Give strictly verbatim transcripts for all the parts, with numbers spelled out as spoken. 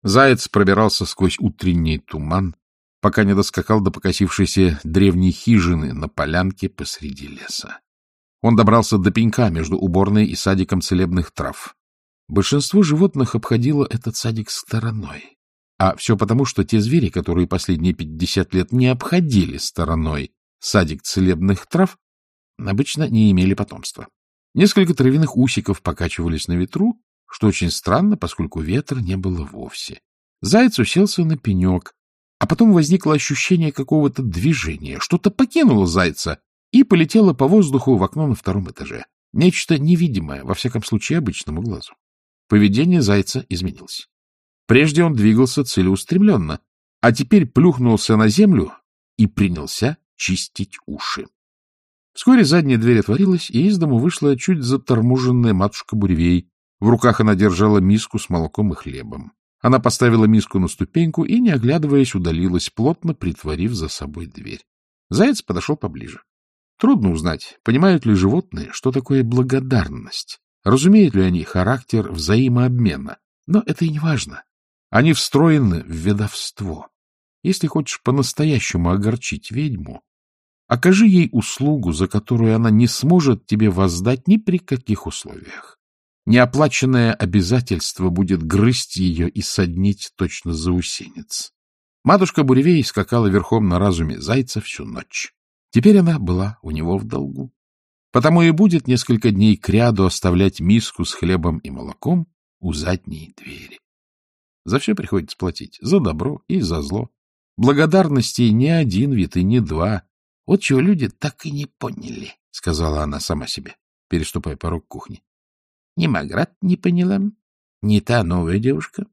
Заяц пробирался сквозь утренний туман, пока не доскакал до покосившейся древней хижины на полянке посреди леса. Он добрался до пенька между уборной и садиком целебных трав. Большинство животных обходило этот садик стороной. А все потому, что те звери, которые последние пятьдесят лет не обходили стороной садик целебных трав, обычно не имели потомства. Несколько травяных усиков покачивались на ветру, что очень странно, поскольку ветра не было вовсе. Заяц уселся на пенек, а потом возникло ощущение какого-то движения. Что-то покинуло зайца и полетело по воздуху в окно на втором этаже. Нечто невидимое, во всяком случае, обычному глазу. Поведение зайца изменилось. Прежде он двигался целеустремленно, а теперь плюхнулся на землю и принялся чистить уши. Вскоре задняя дверь отворилась, и из дому вышла чуть заторможенная матушка Буревей. В руках она держала миску с молоком и хлебом. Она поставила миску на ступеньку и, не оглядываясь, удалилась, плотно притворив за собой дверь. Заяц подошел поближе. Трудно узнать, понимают ли животные, что такое благодарность, разумеют ли они характер взаимообмена, но это и не важно. Они встроены в ведовство. Если хочешь по-настоящему огорчить ведьму, окажи ей услугу, за которую она не сможет тебе воздать ни при каких условиях. Неоплаченное обязательство будет грызть ее и соднить точно заусенец. Матушка Буревей скакала верхом на разуме зайца всю ночь. Теперь она была у него в долгу. Потому и будет несколько дней кряду оставлять миску с хлебом и молоком у задней двери. За все приходится платить, за добро и за зло. Благодарности не один вид и не два. — Вот чего люди так и не поняли, — сказала она сама себе, переступая порог кухни. — Ни Маград не поняла, ни та новая девушка.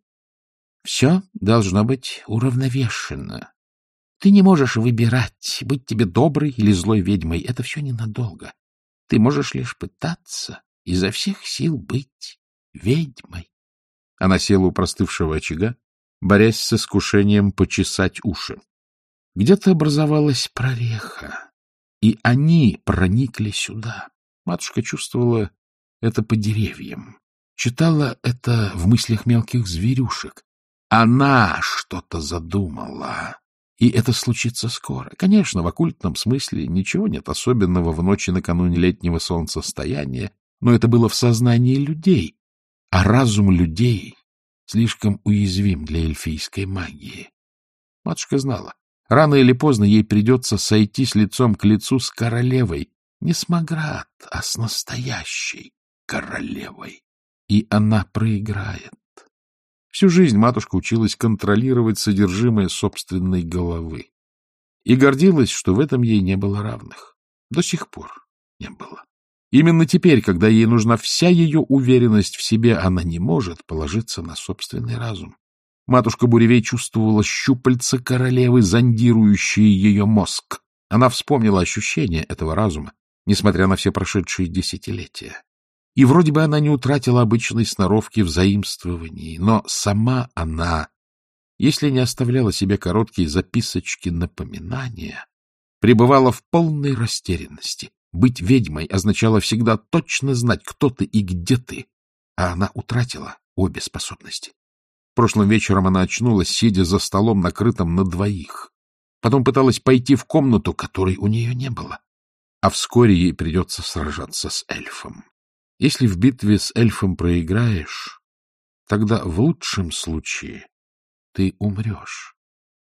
Все должно быть уравновешено. Ты не можешь выбирать, быть тебе доброй или злой ведьмой. Это все ненадолго. Ты можешь лишь пытаться изо всех сил быть ведьмой. Она села у простывшего очага, борясь с искушением почесать уши. Где-то образовалась прореха, и они проникли сюда. Матушка чувствовала это по деревьям, читала это в мыслях мелких зверюшек. Она что-то задумала, и это случится скоро. Конечно, в оккультном смысле ничего нет особенного в ночи накануне летнего солнцестояния, но это было в сознании людей, а разум людей слишком уязвим для эльфийской магии. Матушка знала, рано или поздно ей придется сойтись лицом к лицу с королевой, не с Маград, а с настоящей королевой, и она проиграет. Всю жизнь матушка училась контролировать содержимое собственной головы и гордилась, что в этом ей не было равных. До сих пор не было. Именно теперь, когда ей нужна вся ее уверенность в себе, она не может положиться на собственный разум. Матушка Буревей чувствовала щупальца королевы, зондирующие ее мозг. Она вспомнила ощущение этого разума, несмотря на все прошедшие десятилетия. И вроде бы она не утратила обычной сноровки в заимствовании, но сама она, если не оставляла себе короткие записочки напоминания, пребывала в полной растерянности. Быть ведьмой означало всегда точно знать, кто ты и где ты, а она утратила обе способности. Прошлым вечером она очнулась, сидя за столом, накрытым на двоих. Потом пыталась пойти в комнату, которой у нее не было. А вскоре ей придется сражаться с эльфом. Если в битве с эльфом проиграешь, тогда в лучшем случае ты умрешь.